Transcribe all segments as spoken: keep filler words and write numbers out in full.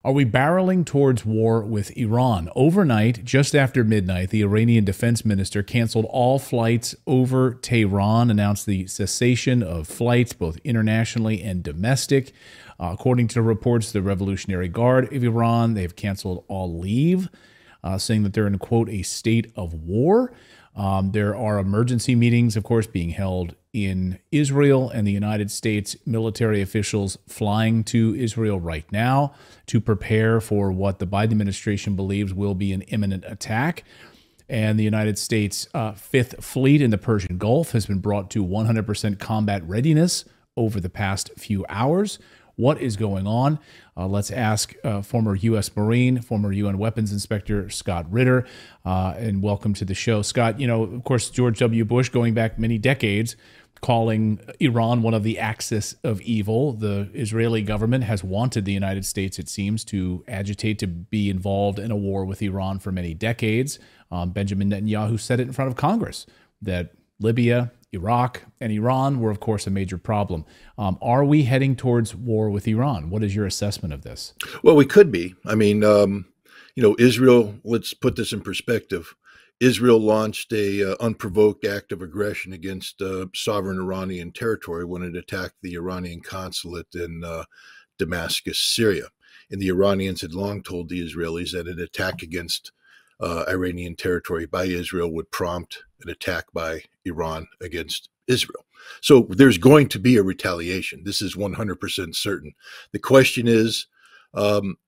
Are we barreling towards war with Iran? Overnight, just after midnight, the Iranian defense minister canceled all flights over Tehran, announced the cessation of flights, both internationally and domestic. Uh, according to reports, the Revolutionary Guard of Iran, they have canceled all leave, uh, saying that they're in, quote, a state of war. Um, there are emergency meetings, of course, being held in Israel, and the United States military officials flying to Israel right now to prepare for what the Biden administration believes will be an imminent attack. And the United States uh, Fifth Fleet in the Persian Gulf has been brought to one hundred percent combat readiness over the past few hours. What is going on? Uh, let's ask uh, former U S Marine, former U N Weapons Inspector Scott Ritter, uh, and welcome to the show. Scott, you know, of course, George W. Bush, going back many decades, calling Iran one of the axis of evil. The Israeli government has wanted the United States, it seems, to agitate to be involved in a war with Iran for many decades. Um, Benjamin Netanyahu said it in front of Congress that Libya, Iraq, and Iran were, of course, a major problem. Um, are we heading towards war with Iran? What is your assessment of this? Well, we could be. I mean, um, you know, Israel, let's put this in perspective. Israel launched a uh, unprovoked act of aggression against uh, sovereign Iranian territory when it attacked the Iranian consulate in uh, Damascus, Syria. And the Iranians had long told the Israelis that an attack against uh, Iranian territory by Israel would prompt an attack by Iran against Israel. So there's going to be a retaliation. This is one hundred percent certain. The question is, um,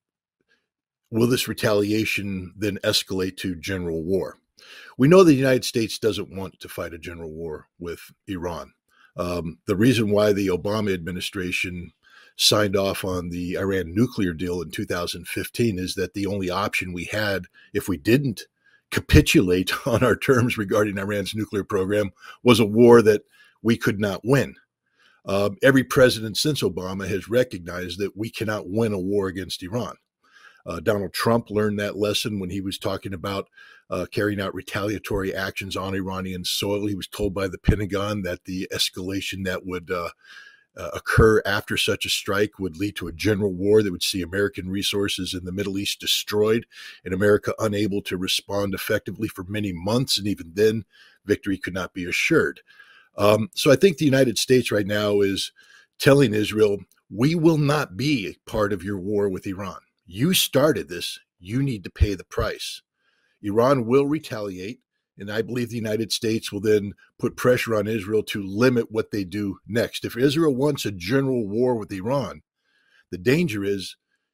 will this retaliation then escalate to general war? We know the United States doesn't want to fight a general war with Iran. Um, the reason why the Obama administration signed off on the Iran nuclear deal in two thousand fifteen is that the only option we had, if we didn't capitulate on our terms regarding Iran's nuclear program, was a war that we could not win. Uh, every president since Obama has recognized that we cannot win a war against Iran. Uh, Donald Trump learned that lesson when he was talking about uh, carrying out retaliatory actions on Iranian soil. He was told by the Pentagon that the escalation that would uh, uh, occur after such a strike would lead to a general war that would see American resources in the Middle East destroyed and America unable to respond effectively for many months. And even then, victory could not be assured. Um, so I think the United States right now is telling Israel, we will not be a part of your war with Iran. You started this. You need to pay the price. Iran will retaliate, and I believe the United States will then put pressure on Israel to limit what they do next. If Israel wants a general war with Iran, the danger is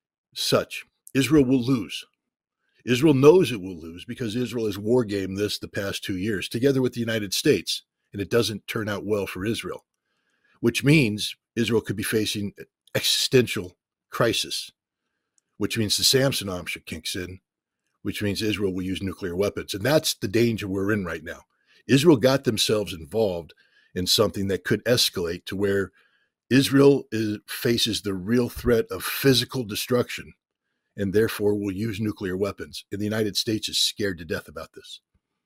such. Israel will lose. Israel knows it will lose because Israel has wargamed this the past two years together with the United States, and it doesn't turn out well for Israel, which means Israel could be facing existential crisis, which means the Samsonov kicks in, which means Israel will use nuclear weapons. And that's the danger we're in right now. Israel got themselves involved in something that could escalate to where Israel is, faces the real threat of physical destruction and therefore will use nuclear weapons. And the United States is scared to death about this.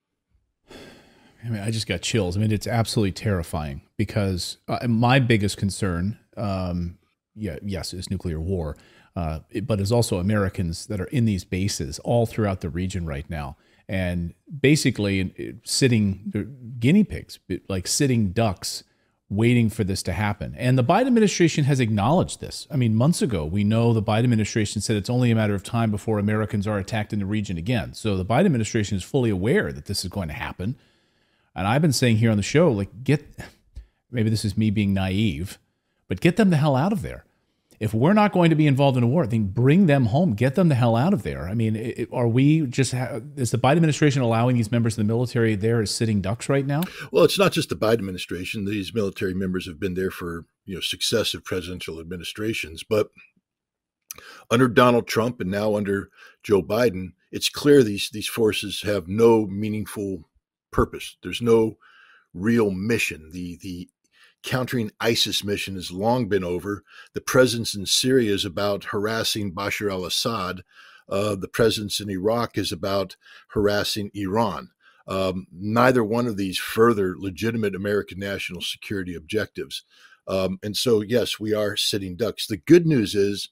I mean, I just got chills. I mean, it's absolutely terrifying because uh, my biggest concern, um, yeah, yes, is nuclear war. Uh, but as also Americans that are in these bases all throughout the region right now, and basically sitting guinea pigs, like sitting ducks, waiting for this to happen. And the Biden administration has acknowledged this. I mean, months ago, we know the Biden administration said it's only a matter of time before Americans are attacked in the region again. So the Biden administration is fully aware that this is going to happen. And I've been saying here on the show, like, get, maybe this is me being naive, but get them the hell out of there. If we're not going to be involved in a war, then bring them home. Get them the hell out of there. I mean, it, are we just, ha- is the Biden administration allowing these members of the military there as sitting ducks right now? Well, it's not just the Biden administration. These military members have been there for, you know, successive presidential administrations. But under Donald Trump and now under Joe Biden, it's clear these, these forces have no meaningful purpose. There's no real mission. The, the, countering ISIS mission has long been over. The presence in Syria is about harassing Bashar al-Assad. Uh, the presence in Iraq is about harassing Iran. Um, neither one of these further legitimate American national security objectives. Um, and so, yes, we are sitting ducks. The good news is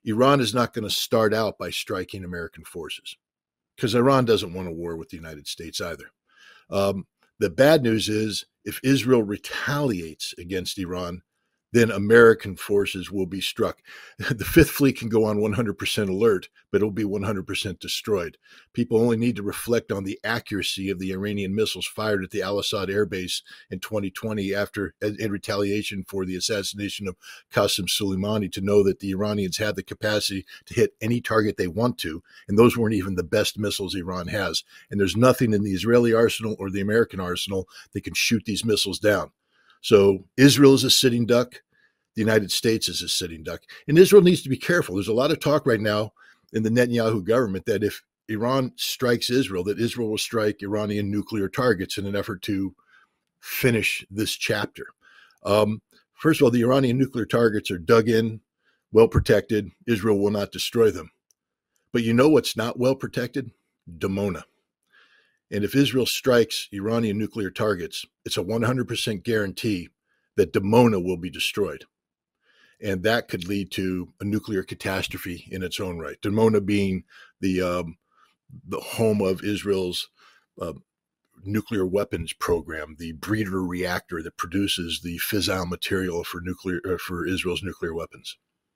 Iran is not going to start out by striking American forces because Iran doesn't want a war with the United States either. Um, the bad news is if Israel retaliates against Iran, then American forces will be struck. The Fifth Fleet can go on one hundred percent alert, but it'll be one hundred percent destroyed. People only need to reflect on the accuracy of the Iranian missiles fired at the Al-Assad Air Base in twenty twenty after in retaliation for the assassination of Qasem Soleimani to know that the Iranians have the capacity to hit any target they want to, and those weren't even the best missiles Iran has. And there's nothing in the Israeli arsenal or the American arsenal that can shoot these missiles down. So Israel is a sitting duck. The United States is a sitting duck. And Israel needs to be careful. There's a lot of talk right now in the Netanyahu government that if Iran strikes Israel, that Israel will strike Iranian nuclear targets in an effort to finish this chapter. Um, first of all, the Iranian nuclear targets are dug in, well protected. Israel will not destroy them. But you know what's not well protected? Dimona. And if Israel strikes Iranian nuclear targets, it's a one hundred percent guarantee that Dimona will be destroyed. And that could lead to a nuclear catastrophe in its own right. Dimona being the um, the home of Israel's uh, nuclear weapons program, the breeder reactor that produces the fissile material for nuclear uh, for Israel's nuclear weapons.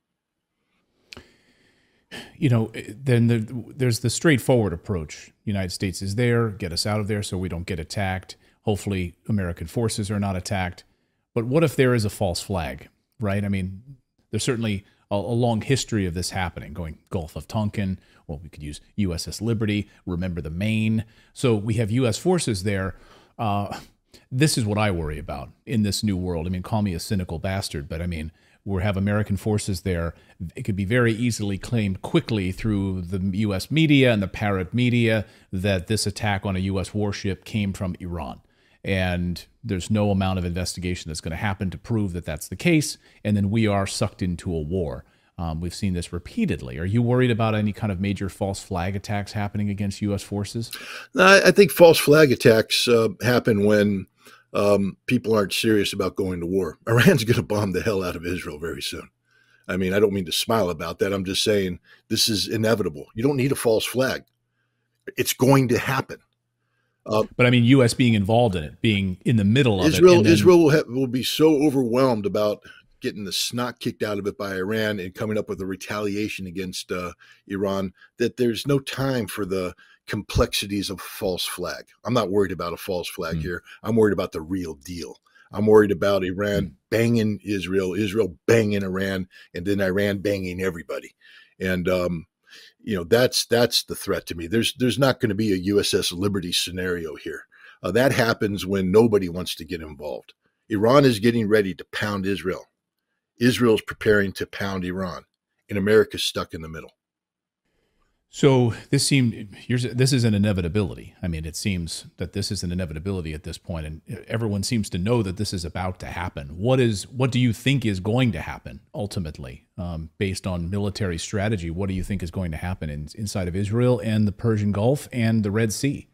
You know, then the, there's the straightforward approach. The United States is there, get us out of there so we don't get attacked. Hopefully American forces are not attacked. But what if there is a false flag, right? I mean, there's certainly a, a long history of this happening, going Gulf of Tonkin. Well, we could use U S S Liberty, remember the Maine. So we have U S forces there. Uh, this is what I worry about in this new world. I mean, call me a cynical bastard, but I mean, we have American forces there. It could be very easily claimed quickly through the U S media and the parrot media that this attack on a U S warship came from Iran. And there's no amount of investigation that's going to happen to prove that that's the case. And then we are sucked into a war. Um, we've seen this repeatedly. Are you worried about any kind of major false flag attacks happening against U S forces? I think false flag attacks uh, happen when um, people aren't serious about going to war. Iran's going to bomb the hell out of Israel very soon. I mean, I don't mean to smile about that. I'm just saying this is inevitable. You don't need a false flag. It's going to happen. Uh, but I mean, U S being involved in it, being in the middle of Israel, it. And then... Israel will, have, will be so overwhelmed about getting the snot kicked out of it by Iran and coming up with a retaliation against uh, Iran that there's no time for the complexities of false flag. I'm not worried about a false flag mm. here. I'm worried about the real deal. I'm worried about Iran mm. banging Israel, Israel banging Iran, and then Iran banging everybody. And, um, you know, that's that's the threat to me. There's there's not going to be a U S S Liberty scenario here. Uh, that happens when nobody wants to get involved. Iran is getting ready to pound Israel. Israel is preparing to pound Iran, and America's stuck in the middle. So this seemed this is an inevitability. I mean, it seems that this is an inevitability at this point, and everyone seems to know that this is about to happen. What is what do you think is going to happen ultimately, um, based on military strategy? What do you think is going to happen in, inside of Israel and the Persian Gulf and the Red Sea?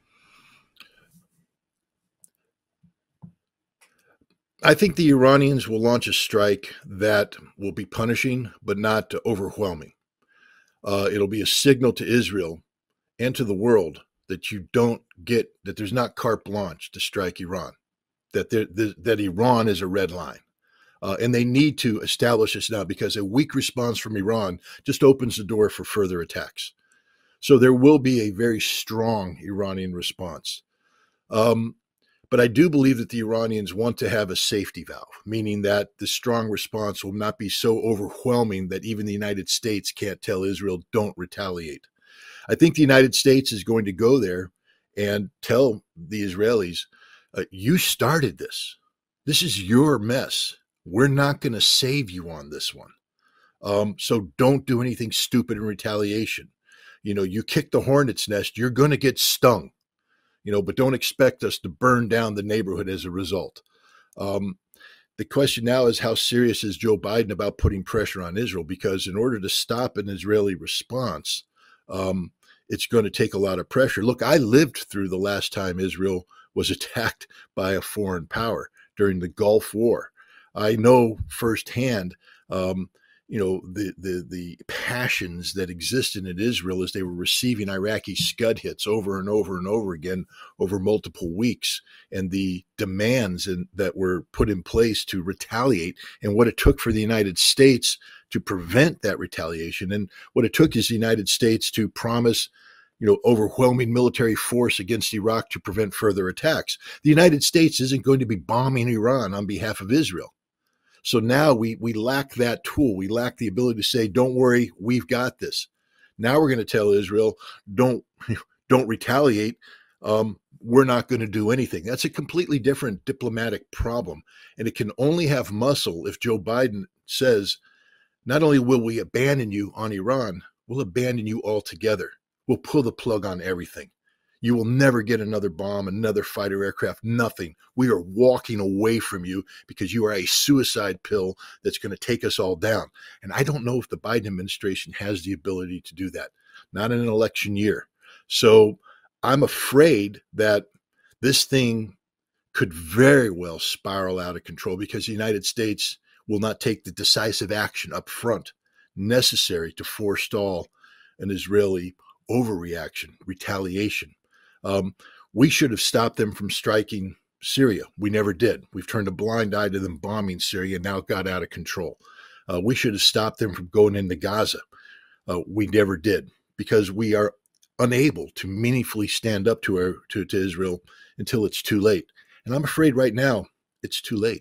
I think the Iranians will launch a strike that will be punishing, but not overwhelming. Uh, it'll be a signal to Israel and to the world that you don't get, that there's not carte blanche to strike Iran, that there, that Iran is a red line. Uh, and they need to establish this now because a weak response from Iran just opens the door for further attacks. So there will be a very strong Iranian response. Um, But I do believe that the Iranians want to have a safety valve, meaning that the strong response will not be so overwhelming that even the United States can't tell Israel, don't retaliate. I think the United States is going to go there and tell the Israelis, uh, you started this. This is your mess. We're not going to save you on this one. Um, so don't do anything stupid in retaliation. You know, you kick the hornet's nest, you're going to get stung. You know, but don't expect us to burn down the neighborhood as a result. Um, the question now is, how serious is Joe Biden about putting pressure on Israel? Because in order to stop an Israeli response, um, it's going to take a lot of pressure. Look, I lived through the last time Israel was attacked by a foreign power during the Gulf War. I know firsthand, um, you know, the the the passions that existed in Israel as they were receiving Iraqi Scud hits over and over and over again over multiple weeks, and the demands in, that were put in place to retaliate, and what it took for the United States to prevent that retaliation, and what it took is the United States to promise, you know, overwhelming military force against Iraq to prevent further attacks. The United States isn't going to be bombing Iran on behalf of Israel. So now we we lack that tool. We lack the ability to say, "Don't worry, we've got this." Now we're going to tell Israel, "Don't don't retaliate. Um, we're not going to do anything." That's a completely different diplomatic problem, and it can only have muscle if Joe Biden says, "Not only will we abandon you on Iran, we'll abandon you altogether. We'll pull the plug on everything. You will never get another bomb, another fighter aircraft, nothing. We are walking away from you because you are a suicide pill that's going to take us all down." And I don't know if the Biden administration has the ability to do that, not in an election year. So I'm afraid that this thing could very well spiral out of control because the United States will not take the decisive action up front necessary to forestall an Israeli overreaction, retaliation. Um, we should have stopped them from striking Syria. We never did. We've turned a blind eye to them bombing Syria, and now it got out of control. Uh, we should have stopped them from going into Gaza. Uh, we never did because we are unable to meaningfully stand up to, our, to, to Israel until it's too late. And I'm afraid right now it's too late.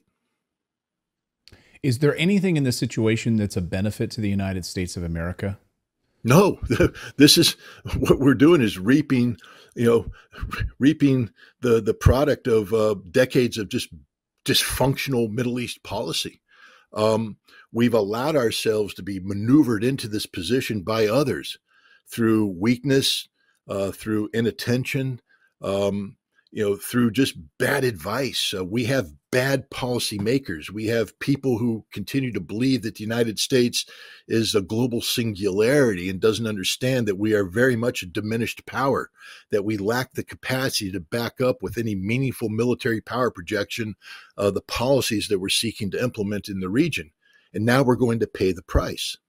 Is there anything in this situation that's a benefit to the United States of America? No, this is what we're doing is reaping, you know, reaping the, the product of uh, decades of just dysfunctional Middle East policy. Um, we've allowed ourselves to be maneuvered into this position by others through weakness, uh, through inattention, um, you know, through just bad advice. Uh, we have bad policymakers. We have people who continue to believe that the United States is a global singularity and doesn't understand that we are very much a diminished power, that we lack the capacity to back up with any meaningful military power projection uh, the policies that we're seeking to implement in the region. And now we're going to pay the price.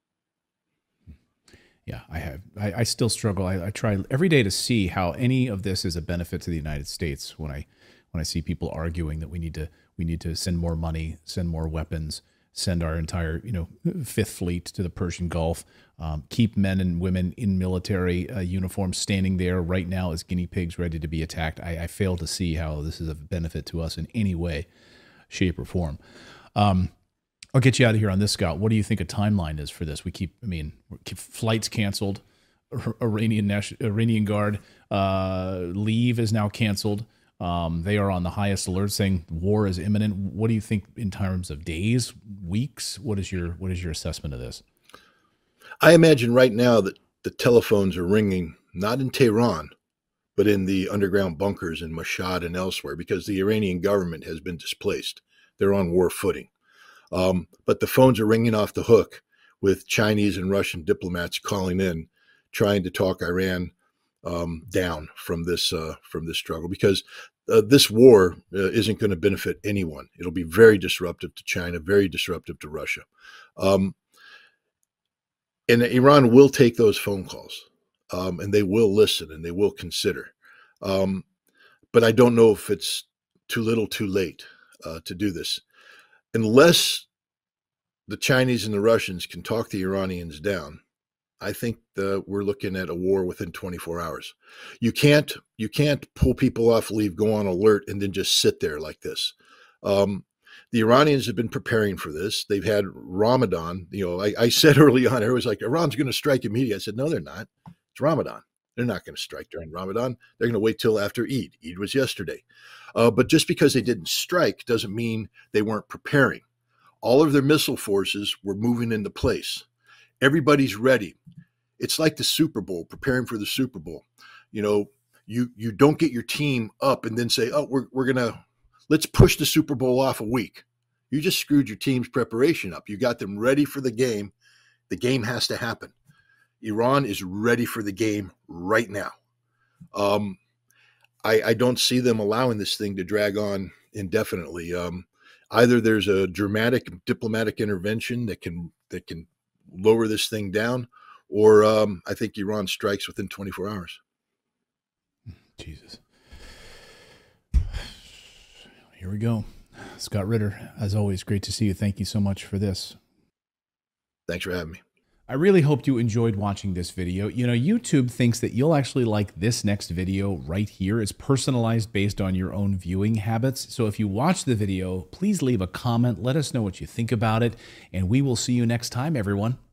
Yeah, I have. I, I still struggle. I, I try every day to see how any of this is a benefit to the United States. When I when I see people arguing that we need to we need to send more money, send more weapons, send our entire you know Fifth Fleet to the Persian Gulf, um, keep men and women in military uh, uniforms standing there right now as guinea pigs ready to be attacked. I, I fail to see how this is a benefit to us in any way, shape, or form. Um, I'll get you out of here on this, Scott. What do you think a timeline is for this? We keep, I mean, keep flights canceled. Iranian National, Iranian Guard uh, leave is now canceled. Um, they are on the highest alert, saying war is imminent. What do you think in terms of days, weeks? What is your what is your assessment of this? I imagine right now that the telephones are ringing, not in Tehran, but in the underground bunkers in Mashhad and elsewhere, because the Iranian government has been displaced. They're on war footing. Um, but the phones are ringing off the hook with Chinese and Russian diplomats calling in, trying to talk Iran um, down from this uh, from this struggle, because uh, this war uh, isn't going to benefit anyone. It'll be very disruptive to China, very disruptive to Russia. Um, and Iran will take those phone calls, um, and they will listen and they will consider. Um, but I don't know if it's too little, too late uh, to do this. Unless the Chinese and the Russians can talk the Iranians down, I think the, we're looking at a war within twenty-four hours. You can't you can't pull people off leave, go on alert, and then just sit there like this. Um, the Iranians have been preparing for this. They've had Ramadan. You know, I, I said early on, I was like, Iran's going to strike immediately. I said, no, they're not. It's Ramadan. They're not going to strike during Ramadan. They're going to wait till after Eid. Eid was yesterday. Uh, but just because they didn't strike doesn't mean they weren't preparing. All of their missile forces were moving into place. Everybody's ready. It's like the Super Bowl, preparing for the Super Bowl. You know, you you don't get your team up and then say, oh, we're we're going to, let's push the Super Bowl off a week. You just screwed your team's preparation up. You got them ready for the game. The game has to happen. Iran is ready for the game right now. Um, I, I don't see them allowing this thing to drag on indefinitely. Um, Either there's a dramatic diplomatic intervention that can that can lower this thing down, or um, I think Iran strikes within twenty-four hours. Jesus. Here we go. Scott Ritter, as always, great to see you. Thank you so much for this. Thanks for having me. I really hoped you enjoyed watching this video. You know, YouTube thinks that you'll actually like this next video right here. It's personalized based on your own viewing habits. So if you watch the video, please leave a comment. Let us know what you think about it, and we will see you next time, everyone.